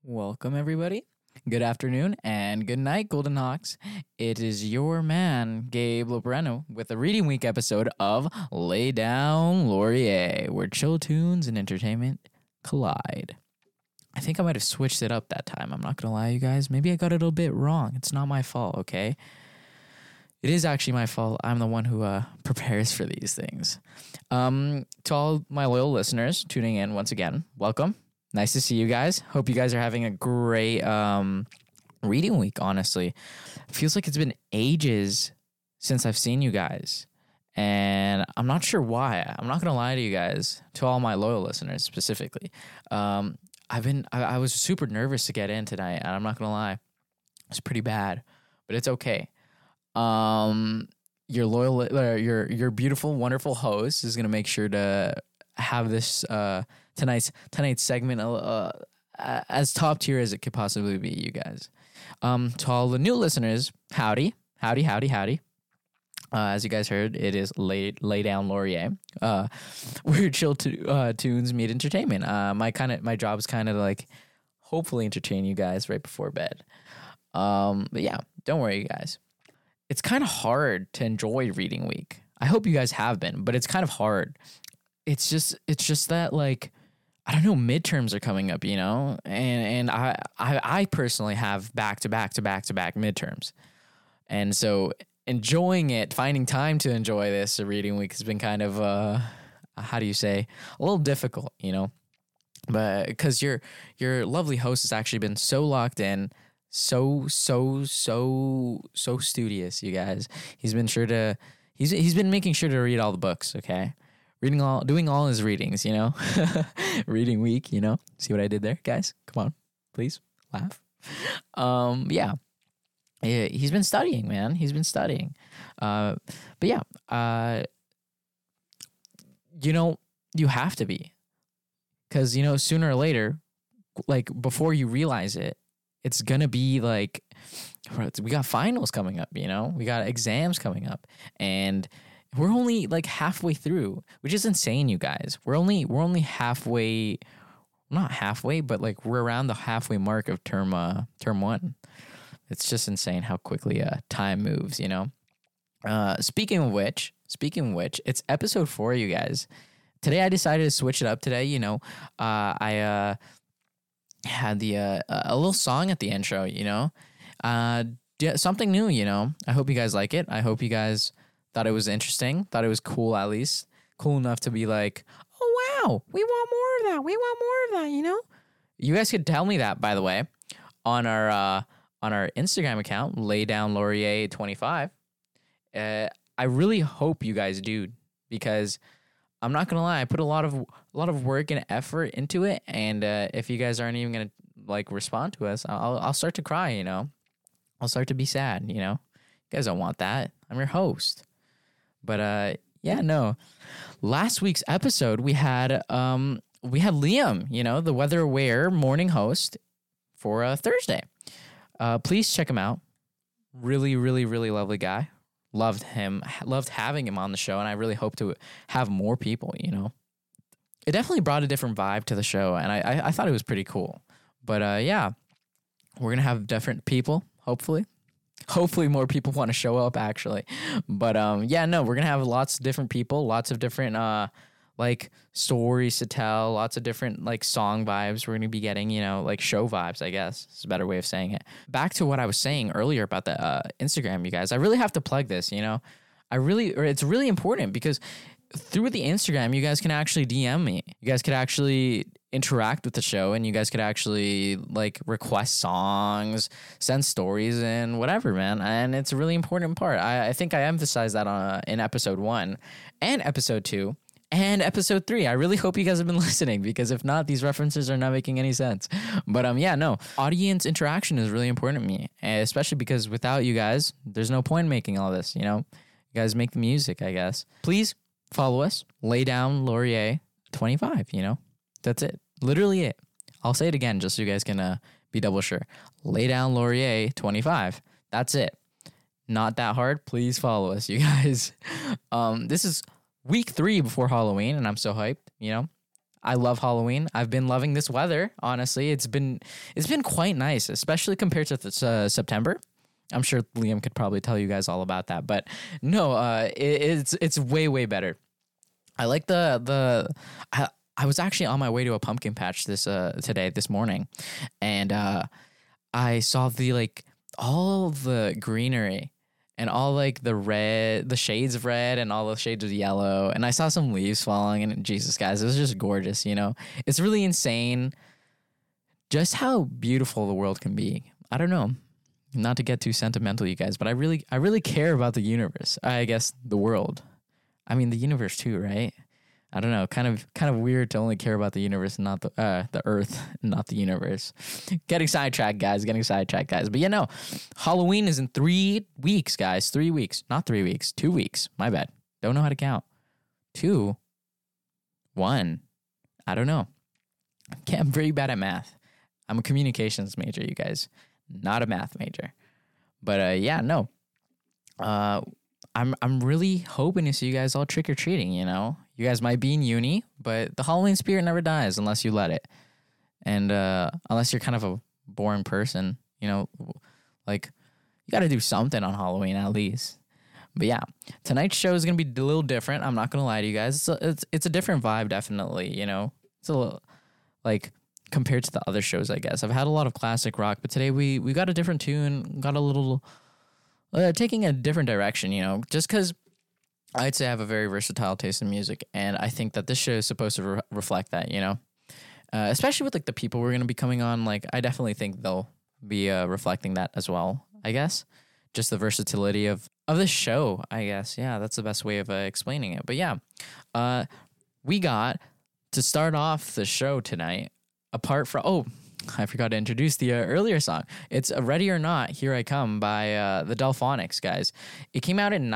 Welcome, everybody. Good afternoon and good night, Golden Hawks. It is your man, Gabe Lobreno, with a Reading Week episode of Lay Down Laurier, where chill tunes and entertainment collide. I think I might have switched it up that time. I'm not going to lie, you guys. Maybe I got it a little bit wrong. It's not my fault, okay? It is actually my fault. I'm the one who prepares for these things. To all my loyal listeners tuning in once again, welcome. Nice to see you guys. Hope you guys are having a great reading week, honestly. It feels like it's been ages since I've seen you guys. And I'm not sure why. I'm not going to lie to you guys, to all my loyal listeners specifically. I was super nervous to get in tonight, and I'm not going to lie. It's pretty bad, but it's okay. Your loyal, your beautiful, wonderful host is going to make sure to have this tonight's segment as top tier as it could possibly be, you guys. To all the new listeners, howdy. As you guys heard, it is Lay Down Laurier, where chill tunes meet entertainment. My job is kind of like hopefully entertain you guys right before bed. But yeah, don't worry, you guys. It's kind of hard to enjoy Reading Week. I hope you guys have been, but it's kind of hard. It's just that, like, I don't know, midterms are coming up, you know, and I personally have back to back midterms, and so enjoying it, finding time to enjoy this Reading Week has been kind of how do you say, a little difficult, you know, but because your lovely host has actually been so locked in, so studious, you guys. He's been making sure to read all the books, okay? Doing all his readings, you know? Reading Week, you know? See what I did there, guys? Come on, please, laugh. Yeah. He's been studying, man. He's been studying. But yeah, you know, you have to be. Because, you know, sooner or later, like, before you realize it, it's going to be like, we got finals coming up, you know? We got exams coming up. And we're only like halfway through, which is insane, you guys. We're only halfway, not halfway, but like we're around the halfway mark of term one. It's just insane how quickly time moves, you know. Speaking of which, it's episode 4, you guys. Today I decided to switch it up. Today, you know, I had a little song at the intro, you know, something new, you know. I hope you guys like it. I hope you guys thought it was interesting, thought it was cool, at least cool enough to be like, oh wow, we want more of that, you know. You guys could tell me that, by the way, on our Instagram account, Lay Down Laurier 25. I really hope you guys do, because I'm not gonna lie, I put a lot of work and effort into it, and if you guys aren't even gonna like respond to us, I'll start to cry, you know. I'll start to be sad, you know. You guys don't want that. I'm your host. But yeah, no. Last week's episode we had Liam, you know, the Weather Aware morning host for Thursday. Please check him out. Really, really, really lovely guy. Loved him. Loved having him on the show, and I really hope to have more people, you know. It definitely brought a different vibe to the show, and I thought it was pretty cool. But yeah, we're going to have different people, hopefully. Hopefully more people want to show up, actually. But yeah, no, we're going to have lots of different people, lots of different like stories to tell, lots of different like song vibes we're going to be getting, you know, like show vibes, I guess is a better way of saying it. Back to what I was saying earlier about the Instagram, you guys, I really have to plug this, you know. It's really important, because through the Instagram, you guys can actually DM me. You guys could actually interact with the show, and you guys could actually like request songs, send stories, and whatever, man. And it's a really important part. I think I emphasized that in episode 1 and episode 2 and episode 3. I really hope you guys have been listening, because if not, these references are not making any sense. But yeah, no, audience interaction is really important to me, especially because without you guys, there's no point in making all this, you know. You guys make the music, I guess. Please follow us, Lay Down Laurier 25, you know. That's it. Literally it. I'll say it again just so you guys can be double sure. Lay Down Laurier 25. That's it. Not that hard. Please follow us, you guys. This is week 3 before Halloween, and I'm so hyped, you know. I love Halloween. I've been loving this weather. Honestly, it's been quite nice, especially compared to September. I'm sure Liam could probably tell you guys all about that, but no, it's way better. I like I was actually on my way to a pumpkin patch this morning, and I saw all the greenery and all like the shades of red and all the shades of yellow, and I saw some leaves falling, and Jesus, guys, it was just gorgeous. It's really insane just how beautiful the world can be. I don't know, not to get too sentimental, you guys, but I really care about the universe. I guess the world. I mean, the universe too, right? I don't know, kind of weird to only care about the universe and not the Earth, not the universe. Getting sidetracked, guys. But Halloween is in 3 weeks, guys. 3 weeks, not 3 weeks. 2 weeks. My bad. Don't know how to count. 2, 1. I don't know. I'm very bad at math. I'm a communications major, you guys, not a math major. But I'm really hoping to see you guys all trick or treating. You guys might be in uni, but the Halloween spirit never dies unless you let it. And unless you're kind of a boring person, like you got to do something on Halloween at least. But yeah, tonight's show is gonna be a little different. I'm not gonna lie to you guys. It's a different vibe, definitely. It's a little like compared to the other shows, I guess. I've had a lot of classic rock, but today we got a different tune, got a little taking a different direction. Just because I'd say I have a very versatile taste in music, and I think that this show is supposed to reflect that. Especially with like the people we're gonna be coming on. Like, I definitely think they'll be reflecting that as well. I guess just the versatility of this show. I guess that's the best way of explaining it. But we got to start off the show tonight. Apart from I forgot to introduce the earlier song. It's Ready or Not, Here I Come by the Delphonics, guys. It came out in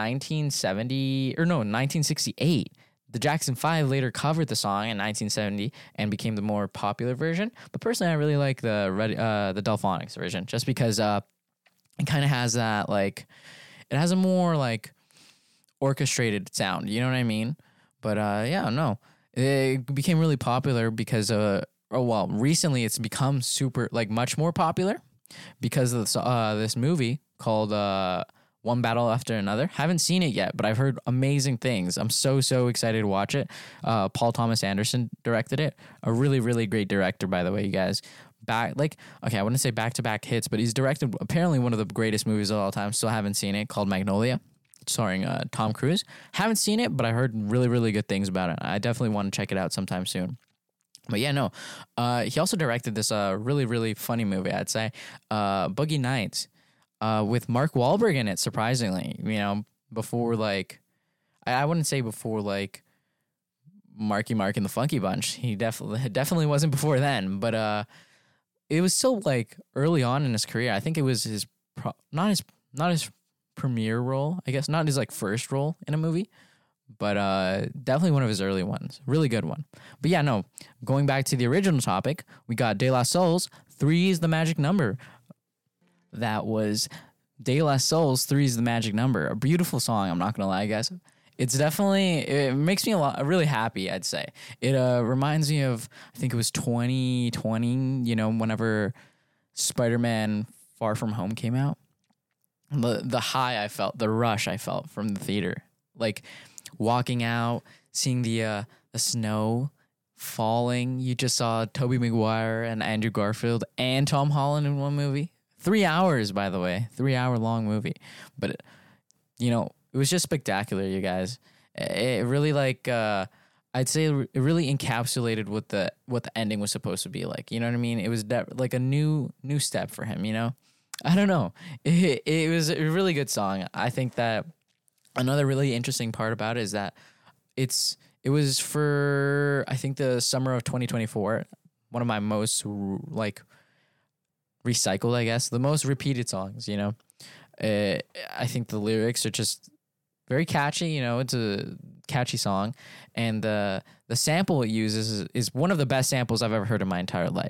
1968. The Jackson 5 later covered the song in 1970 and became the more popular version. But personally, I really like the Delphonics version just because it kind of has that, like, it has a more, like, orchestrated sound. You know what I mean? But, it became really popular because recently it's become super, like, much more popular because of this movie called One Battle After Another. Haven't seen it yet, but I've heard amazing things. I'm so excited to watch it. Paul Thomas Anderson directed it. A really, really great director, by the way, you guys. I wouldn't say back-to-back hits, but he's directed apparently one of the greatest movies of all time. Still haven't seen it, called Magnolia, starring Tom Cruise. Haven't seen it, but I heard really, really good things about it. I definitely want to check it out sometime soon. But he also directed this really, really funny movie, I'd say, Boogie Nights, with Mark Wahlberg in it, surprisingly. Before, like, I wouldn't say before, like, Marky Mark and the Funky Bunch. He definitely wasn't before then, but it was still, like, early on in his career. I think it was his not his premiere role, I guess, not his, like, first role in a movie, but definitely one of his early ones. Really good one. But going back to the original topic, we got De La Soul's 3 is the Magic Number. That was De La Soul's 3 is the Magic Number. A beautiful song, I'm not going to lie, guys. It makes me really happy, I'd say. It reminds me of, I think it was 2020, whenever Spider-Man Far From Home came out. The high I felt, the rush I felt from the theater. Like, walking out, seeing the snow falling. You just saw Tobey Maguire and Andrew Garfield and Tom Holland in one movie. 3 hours, by the way. 3-hour long movie. But, it was just spectacular, you guys. It really, like, I'd say it really encapsulated what the ending was supposed to be like. You know what I mean? It was like a new step for him, I don't know. It was a really good song. I think that another really interesting part about it is that it was for, I think, the summer of 2024. One of my most, like, recycled, I guess, the most repeated songs, I think the lyrics are just very catchy. It's a catchy song, and the sample it uses is one of the best samples I've ever heard in my entire life.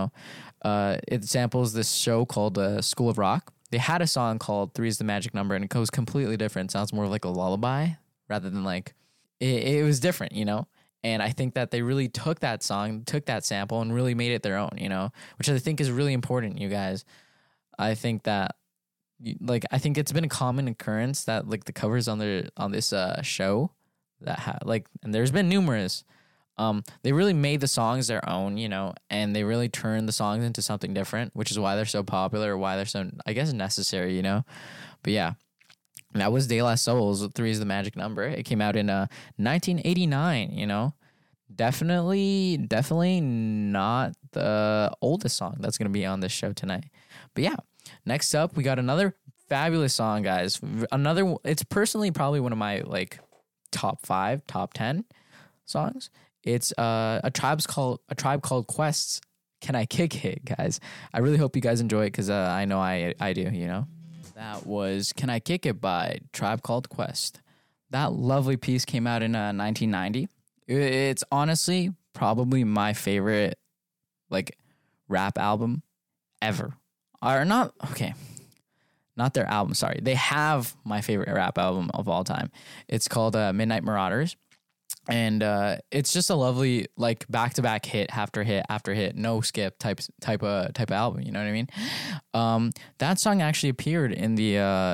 It samples this show called School of Rock. They had a song called 3 is the Magic Number, and it goes completely different. It sounds more like a lullaby rather than, like, it was different, And I think that they really took that song, took that sample, and really made it their own, you know, which I think is really important, you guys. I think that, like, I think it's been a common occurrence that, like, the covers on this show that like, and there's been numerous, they really made the songs their own, you know, and they really turned the songs into something different, which is why they're so popular, why they're so, I guess, necessary, you know. But yeah, that was De La Soul's 3 is the Magic Number. It came out in 1989, you know. Definitely not the oldest song that's going to be on this show tonight. But yeah, next up, we got another fabulous song, guys. It's personally probably one of my, like, top 5, top 10 songs. It's a Tribe Called Quest's Can I Kick It, guys. I really hope you guys enjoy it because I know I do, you know. That was Can I Kick It by Tribe Called Quest. That lovely piece came out in 1990. It's honestly probably my favorite, like, rap album ever. Or not, okay, not their album, sorry. They have my favorite rap album of all time. It's called Midnight Marauders. And it's just a lovely, like, back-to-back hit after hit after hit, no skip type of album. You know what I mean? That song actually appeared in the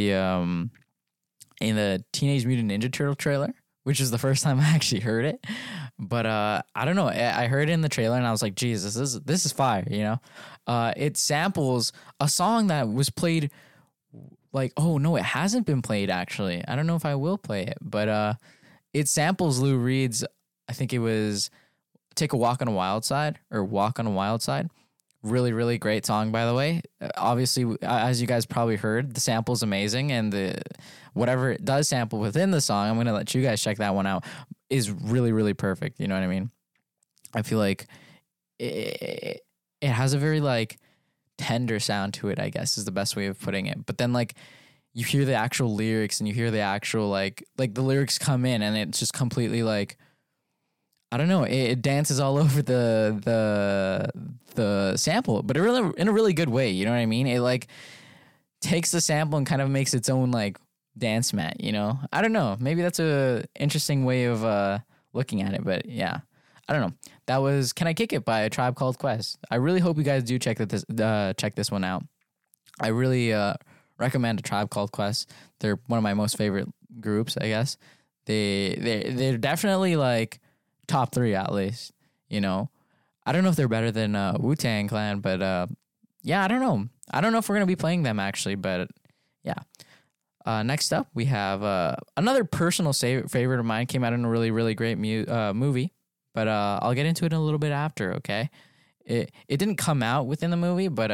Teenage Mutant Ninja Turtle trailer, which is the first time I actually heard it. But I don't know. I heard it in the trailer and I was like, Jesus, this is fire. You know, it samples a song that was played. Like, oh no, it hasn't been played actually. I don't know if I will play it, but it samples Lou Reed's, I think it was Take a Walk on a Wild Side or Walk on a Wild Side. Really, really great song, by the way. Obviously, as you guys probably heard, the sample's amazing, and whatever it does sample within the song, I'm going to let you guys check that one out, is really, really perfect. You know what I mean? I feel like it has a very, like, tender sound to it, I guess, is the best way of putting it. But then, like, you hear the actual lyrics and you hear the actual, like the lyrics come in and it's just completely, like, I don't know, it dances all over the sample, but in a really good way. You know what I mean? It, like, takes the sample and kind of makes its own, like, dance mat, you know? I don't know. Maybe that's a interesting way of looking at it, but yeah. I don't know. That was Can I Kick It by A Tribe Called Quest. I really hope you guys do check this one out. I really recommend A Tribe Called Quest. They're one of my most favorite groups, I guess. They're definitely, like, top 3 at least, you know. I don't know if they're better than Wu-Tang Clan, but yeah, I don't know. I don't know if we're going to be playing them actually, but yeah. Next up, we have another personal favorite of mine. Came out in a really, really great movie, but I'll get into it a little bit after, okay? It didn't come out within the movie, but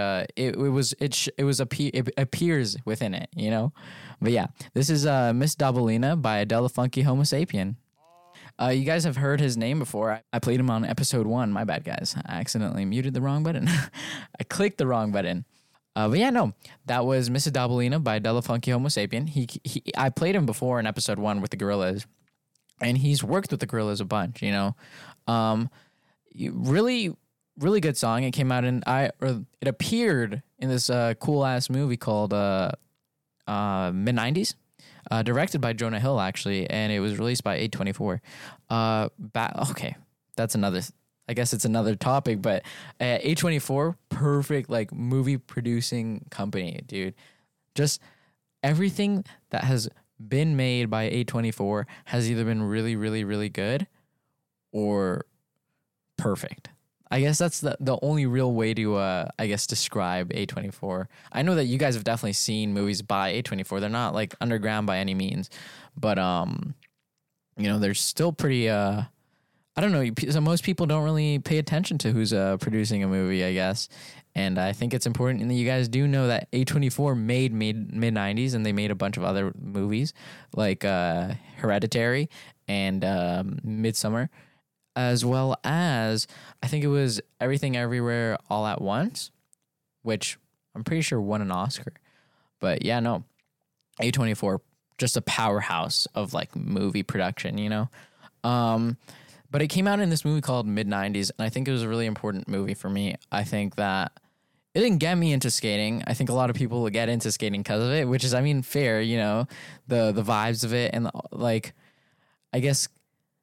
it appears within it, you know. But yeah, this is Miss Dabalina by Adele Funky Homo Sapien. You guys have heard his name before. I played him on episode 1. My bad, guys. I accidentally muted the wrong button. I clicked the wrong button. But yeah, no, that was Miss Dabalina by Adele Funky Homo Sapien. I played him before in episode 1 with the Gorillaz, and he's worked with the Gorillaz a bunch, you know. Really, really good song. It came out it appeared in this cool ass movie called Mid-90s, directed by Jonah Hill actually, and it was released by A24. Okay, that's another. I guess it's another topic, but A24, perfect, like, movie producing company, dude. Just everything that has been made by A24 has either been really, really, really good or perfect. I guess that's the only real way to, I guess, describe A24. I know that you guys have definitely seen movies by A24. They're not, like, underground by any means, but, you know, they're still pretty, I don't know, so most people don't really pay attention to who's producing a movie, I guess. And I think it's important that you guys do know that A24 made mid-90s, and they made a bunch of other movies like Hereditary and Midsommar, as well as, I think it was Everything Everywhere All at Once, which I'm pretty sure won an Oscar. But yeah, no, A24, just a powerhouse of, like, movie production, you know? But it came out in this movie called Mid-90s, and I think it was a really important movie for me. I think that it didn't get me into skating. I think a lot of people get into skating because of it, which is, I mean, fair, you know, the vibes of it, and, like, I guess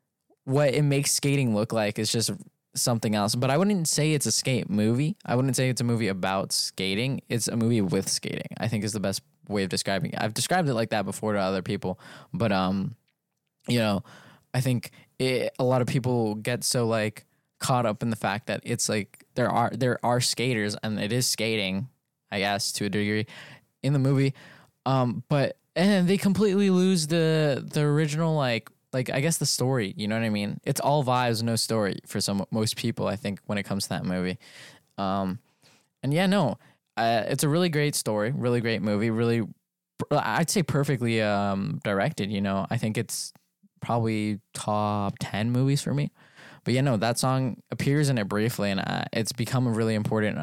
what it makes skating look like is just something else. But I wouldn't say it's a skate movie. I wouldn't say it's a movie about skating. It's a movie with skating, I think, is the best way of describing it. I've described it like that before to other people, but you know, I think a lot of people get so like caught up in the fact that it's like there are skaters and it is skating, I guess, to a degree in the movie, but and they completely lose the original like I guess the story. You know what I mean? It's all vibes, no story for most people, I think, when it comes to that movie. And yeah, no, it's a really great story, really great movie, really, I'd say perfectly directed. You know, I think it's probably top 10 movies for me. But yeah, no, that song appears in it briefly, and it's become a really important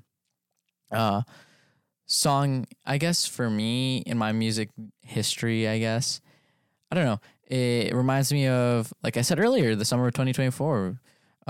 song, I guess, for me in my music history, I guess. I don't know. It reminds me of, like I said earlier, the summer of 2024.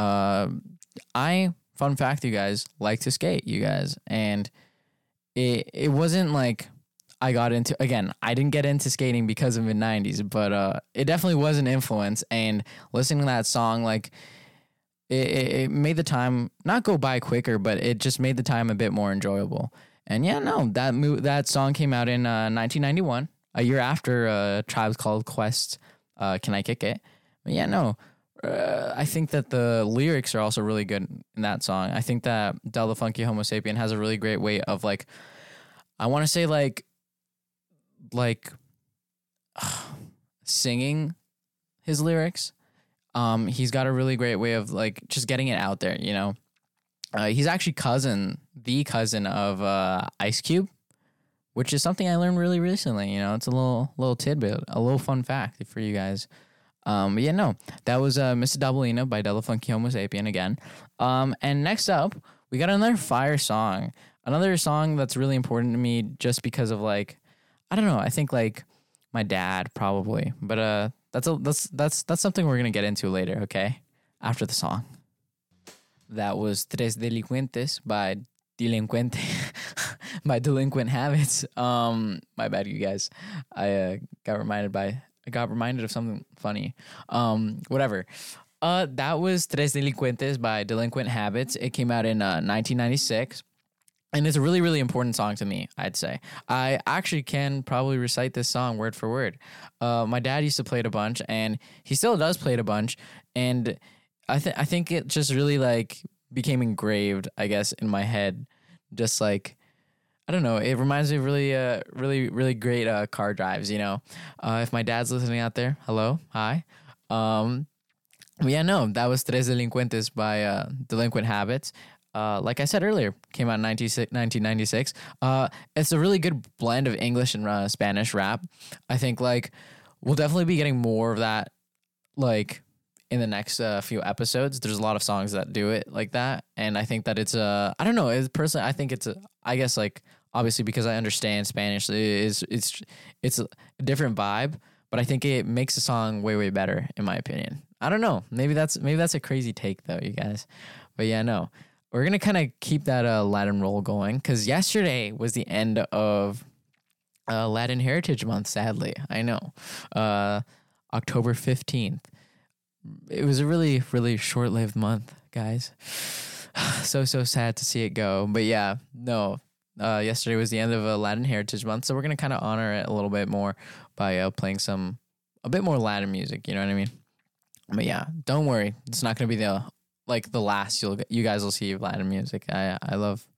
Fun fact, you guys, like to skate, you guys. And it wasn't like I got into, again, I didn't get into skating because of the 90s, but it definitely was an influence. And listening to that song, like, it made the time not go by quicker, but it just made the time a bit more enjoyable. And yeah, no, that song came out in 1991, a year after Tribe Called Quest, Can I Kick It? But yeah, no, I think that the lyrics are also really good in that song. I think that Del the Funky Homo Sapien has a really great way of, like, I want to say like singing his lyrics. He's got a really great way of like just getting it out there, you know. He's actually the cousin of Ice Cube, which is something I learned really recently. You know, it's a little tidbit, a little fun fact for you guys. But yeah, no, that was Mr. Doubleina by Del the Funky Homo Sapien again. And next up, we got another fire song, another song that's really important to me just because of, like, I don't know, I think like my dad probably, but that's something we're gonna get into later, okay? After the song. That was Tres Delincuentes by Delinquente by Delinquent Habits. My bad, you guys. I got reminded of something funny. Whatever. That was Tres Delincuentes by Delinquent Habits. It came out in 1996. And it's a really, really important song to me, I'd say. I actually can probably recite this song word for word. My dad used to play it a bunch, and he still does play it a bunch. And I think it just really, like, became engraved, I guess, in my head. Just like, I don't know. It reminds me of really, really great car drives, you know. If my dad's listening out there, hello, hi. But yeah, no, that was Tres Delincuentes by Delinquent Habits. Like I said earlier, came out in 1996. It's a really good blend of English and Spanish rap. I think, like, we'll definitely be getting more of that, like, in the next few episodes. There's a lot of songs that do it like that. And I think that it's I don't know, personally, I think it's I guess, like, obviously because I understand Spanish, it's a different vibe, but I think it makes the song way, way better, in my opinion. I don't know. Maybe that's a crazy take, though, you guys. But yeah, no. We're going to kind of keep that Latin roll going, because yesterday was the end of Latin Heritage Month, sadly. I know. October 15th. It was a really, really short-lived month, guys. So sad to see it go. But yeah, no. Yesterday was the end of Latin Heritage Month, so we're going to kind of honor it a little bit more by playing a bit more Latin music, you know what I mean? But yeah, don't worry. It's not going to be the last you guys will see of Latin music. I love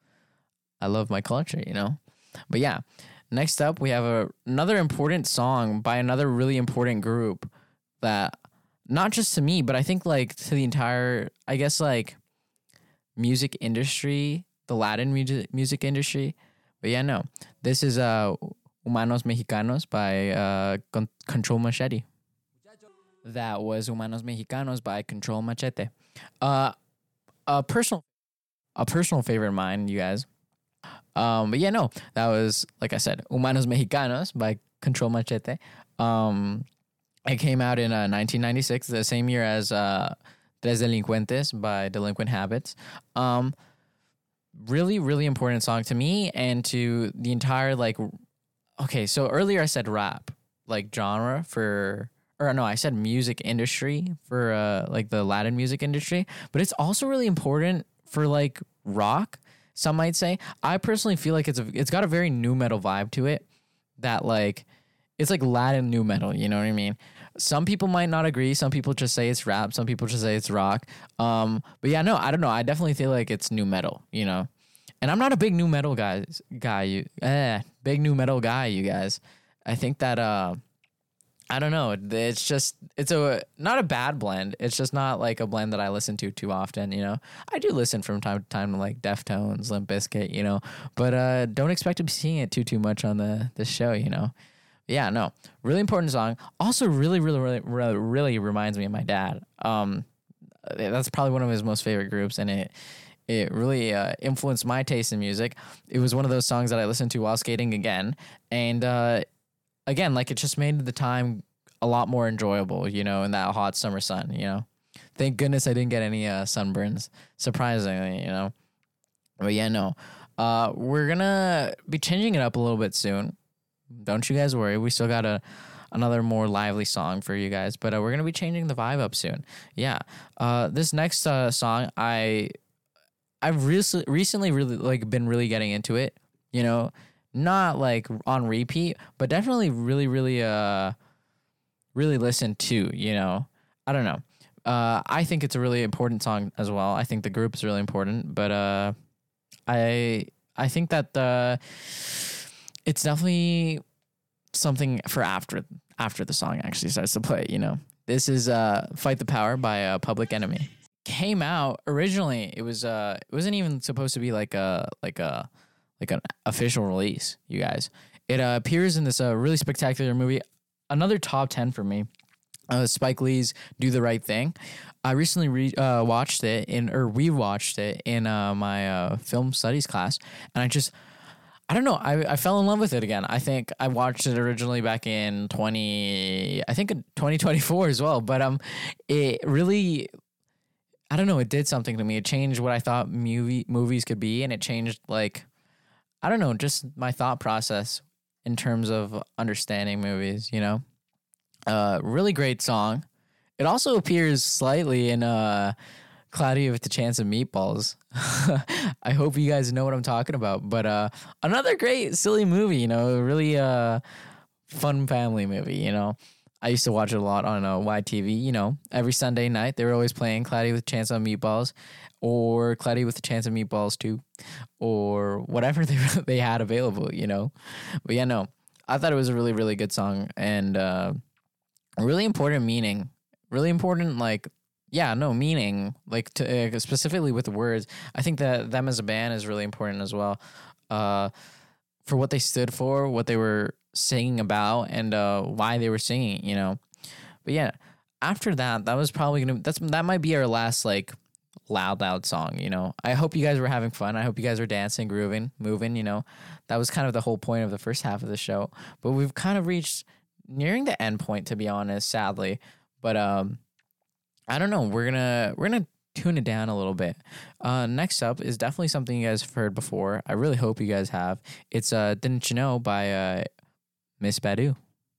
my culture, you know. But yeah, next up we have another important song by another really important group that, not just to me, but I think, like, to the entire, I guess, like, music industry, the Latin music industry. But yeah, no, this is Humanos Mexicanos by Control Machete. That was Humanos Mexicanos by Control Machete. A personal favorite of mine, you guys. But yeah, no, that was, like I said, Humanos Mexicanos by Control Machete. It came out in 1996, the same year as Tres Delincuentes by Delinquent Habits. Really, really important song to me and to the entire, like, okay, so earlier I said rap, like, genre for or no, I said music industry for like the Latin music industry, but it's also really important for like rock. Some might say. I personally feel like it's got a very nu metal vibe to it. That like it's like Latin nu metal. You know what I mean? Some people might not agree. Some people just say it's rap. Some people just say it's rock. But yeah, no, I don't know. I definitely feel like it's nu metal. You know, and I'm not a big nu metal big nu metal guy. You guys, I think that I don't know. It's a not a bad blend. It's just not like a blend that I listen to too often. You know, I do listen from time to time to like Deftones, Limp Bizkit, you know, but don't expect to be seeing it too much on the show. You know, yeah, no, really important song. Also, really reminds me of my dad. That's probably one of his most favorite groups, and it really influenced my taste in music. It was one of those songs that I listened to while skating again, and again, like it just made the time a lot more enjoyable, you know, in that hot summer sun, you know. Thank goodness I didn't get any sunburns, surprisingly, you know. But yeah, no. We're gonna be changing it up a little bit soon. Don't you guys worry. We still got another more lively song for you guys, but we're gonna be changing the vibe up soon. Yeah. This next song, I've recently really like been really getting into it, you know. Not like on repeat, but definitely really listen to, you know. I don't know. I think it's a really important song as well. I think the group is really important, but I think that it's definitely something for after the song actually starts to play, you know. This is Fight the Power by Public Enemy. Came out originally, it wasn't even supposed to be like an official release, you guys. It appears in this really spectacular movie. Another top 10 for me. Spike Lee's Do the Right Thing. I recently watched it rewatched it in my film studies class, and I don't know, I fell in love with it again. I think I watched it originally back in 2024 as well, but it really, I don't know, it did something to me. It changed what I thought movies could be, and it changed like, I don't know, just my thought process in terms of understanding movies, you know? Really great song. It also appears slightly in Cloudy with the Chance of Meatballs. I hope you guys know what I'm talking about. But another great, silly movie, you know, a really fun family movie, you know? I used to watch it a lot on YTV, you know, every Sunday night. They were always playing Cloudy with a Chance of Meatballs or Cloudy with a Chance of Meatballs 2 or whatever they had available, you know. But yeah, no, I thought it was a really, really good song and really important meaning. Really important, like, yeah, no, meaning, like, to, specifically with the words. I think that them as a band is really important as well for what they stood for, what they were singing about, and why they were singing, you know. But yeah, after that was probably that might be our last like loud song, you know. I hope you guys were having fun. I hope you guys were dancing, grooving, moving, you know. That was kind of the whole point of the first half of the show, but we've kind of reached nearing the end point, to be honest, sadly. But I don't know, we're gonna tune it down a little bit. Next up is definitely something you guys have heard before. I really hope you guys have. It's Didn't You Know by Miss Badu.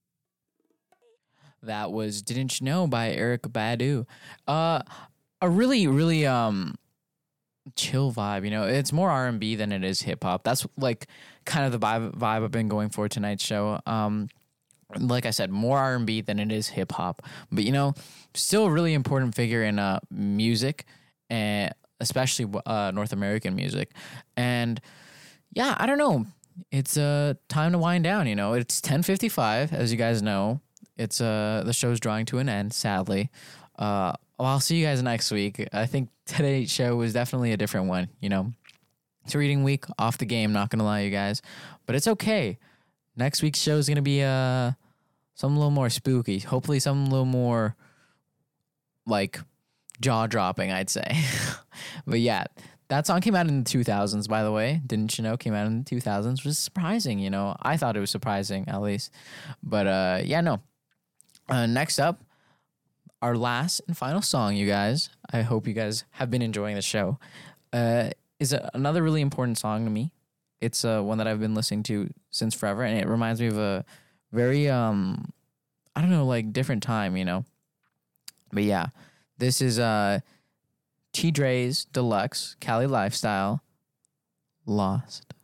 That was Didn't You Know by Erykah Badu. A really, really chill vibe, you know. It's more R&B than it is hip hop. That's like kind of the vibe I've been going for tonight's show. Like I said, more R&B than it is hip hop. But you know, still a really important figure in music, and especially North American music. And yeah, I don't know. It's time to wind down, you know. It's 10:55, as you guys know. It's the show's drawing to an end, sadly. Well, I'll see you guys next week. I think today's show was definitely a different one, you know. It's a reading week, off the game, not gonna lie, you guys. But it's okay. Next week's show is gonna be something a little more spooky. Hopefully something a little more like jaw-dropping, I'd say. But yeah, that song came out in the 2000s, by the way. Didn't You Know came out in the 2000s, which was surprising, you know. I thought it was surprising, at least. But yeah, no. Next up, our last and final song, you guys. I hope you guys have been enjoying the show. Is another really important song to me. It's one that I've been listening to since forever, and it reminds me of a very I don't know, like different time, you know. But yeah, this is T Dre's Deluxe Cali Lifestyle Lost.